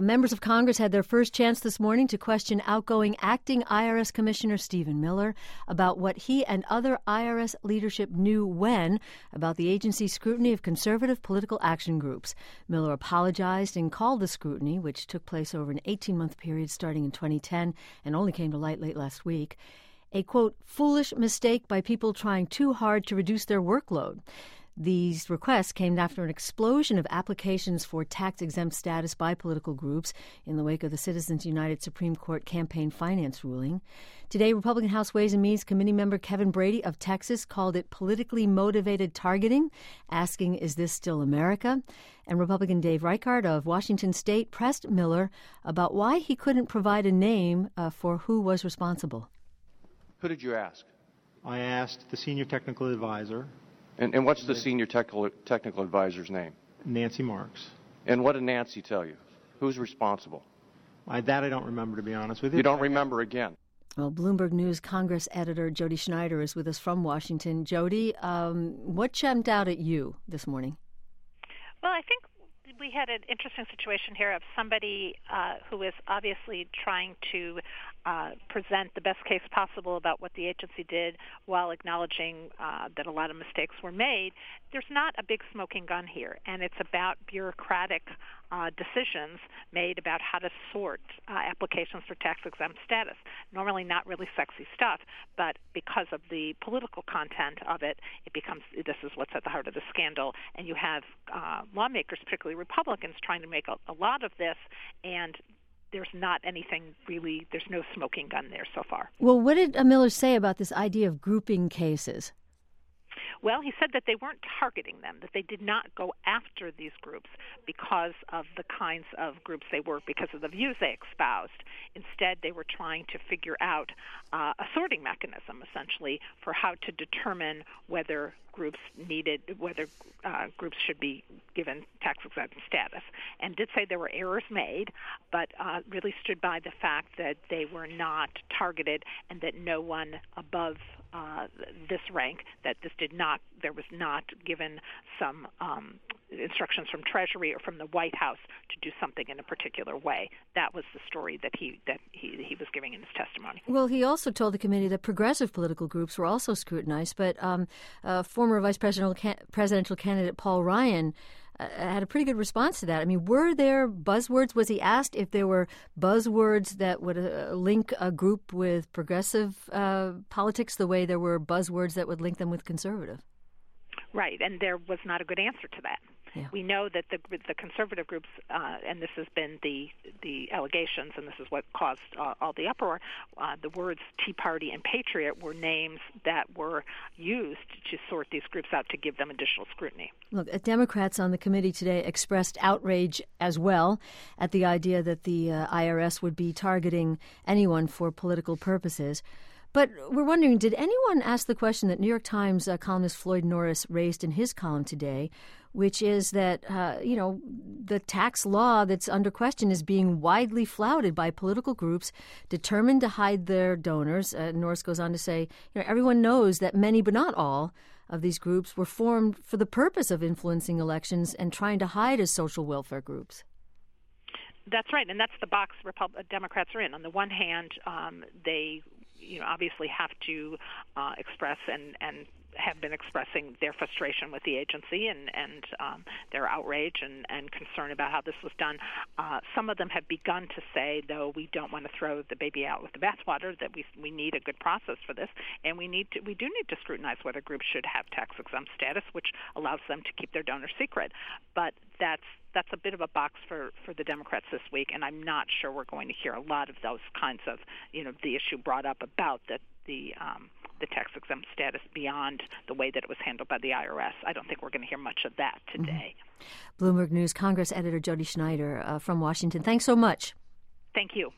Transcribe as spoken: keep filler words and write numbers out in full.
members of Congress had their first chance this morning to question outgoing acting I R S Commissioner Stephen Miller about what he and other I R S leadership knew when about the agency's scrutiny of conservative political action groups. Miller apologized and called the scrutiny, which took place over an eighteen-month period starting in twenty ten and only came to light late last week, a, quote, foolish mistake by people trying too hard to reduce their workload. These requests came after an explosion of applications for tax-exempt status by political groups in the wake of the Citizens United Supreme Court campaign finance ruling. Today, Republican House Ways and Means Committee member Kevin Brady of Texas called it politically motivated targeting, asking, is this still America? And Republican Dave Reichard of Washington State pressed Miller about why he couldn't provide a name uh, for who was responsible. Who did you ask? I asked the senior technical advisor. And, and what's the senior technical, technical advisor's name? Nancy Marks. And what did Nancy tell you? Who's responsible? I, that I don't remember, to be honest with you. You don't remember again? Well, Bloomberg News Congress editor Jody Schneider is with us from Washington. Jody, um, what jumped out at you this morning? Well, I think we had an interesting situation here of somebody uh, who is obviously trying to uh, present the best case possible about what the agency did while acknowledging uh, that a lot of mistakes were made. There's not a big smoking gun here, and it's about bureaucratic uh, decisions made about how to sort uh, applications for tax-exempt status. Normally not really sexy stuff, but because of the political content of it, it becomes, this is what's at the heart of the scandal, and you have uh, lawmakers, particularly Republicans, trying to make a, a lot of this, and there's not anything really, there's no smoking gun there so far. Well, what did Miller say about this idea of grouping cases? Well, he said that they weren't targeting them, that they did not go after these groups because of the kinds of groups they were, because of the views they espoused. Instead, they were trying to figure out uh, a sorting mechanism, essentially, for how to determine whether groups needed, whether uh, groups should be given tax-exempt status, and did say there were errors made, but uh, really stood by the fact that they were not targeted and that no one above uh, this rank, that this did not, there was not given some um, instructions from Treasury or from the White House to do something in a particular way. That was the story that he that he, he was giving in his testimony. Well, he also told the committee that progressive political groups were also scrutinized, but um, uh, former Vice Presidential, can- presidential candidate Paul Ryan uh, had a pretty good response to that. I mean, were there buzzwords? Was he asked if there were buzzwords that would uh, link a group with progressive uh, politics the way there were buzzwords that would link them with conservative? Right, and there was not a good answer to that. Yeah. We know that the the conservative groups, uh, and this has been the the allegations, and this is what caused uh, all the uproar, uh, the words Tea Party and Patriot were names that were used to sort these groups out to give them additional scrutiny. Look, Democrats on the committee today expressed outrage as well at the idea that the uh, I R S would be targeting anyone for political purposes. But we're wondering, did anyone ask the question that New York Times uh, columnist Floyd Norris raised in his column today, which is that, uh, you know, the tax law that's under question is being widely flouted by political groups determined to hide their donors. Uh, Norris goes on to say, you know, everyone knows that many, but not all, of these groups were formed for the purpose of influencing elections and trying to hide as social welfare groups. That's right, and that's the box Repub- Democrats are in. On the one hand, um, they you know, obviously have to uh, express and, and have been expressing their frustration with the agency and, and um, their outrage and, and concern about how this was done. Uh, some of them have begun to say, though, we don't want to throw the baby out with the bathwater, that we we need a good process for this, and we need to we do need to scrutinize whether groups should have tax-exempt status, which allows them to keep their donor secret. But that's that's a bit of a box for, for the Democrats this week, and I'm not sure we're going to hear a lot of those kinds of, you know, the issue brought up about the the um, the tax-exempt status beyond the way that it was handled by the I R S. I don't think we're going to hear much of that today. Mm-hmm. Bloomberg News Congress editor Jody Schneider uh, from Washington. Thanks so much. Thank you.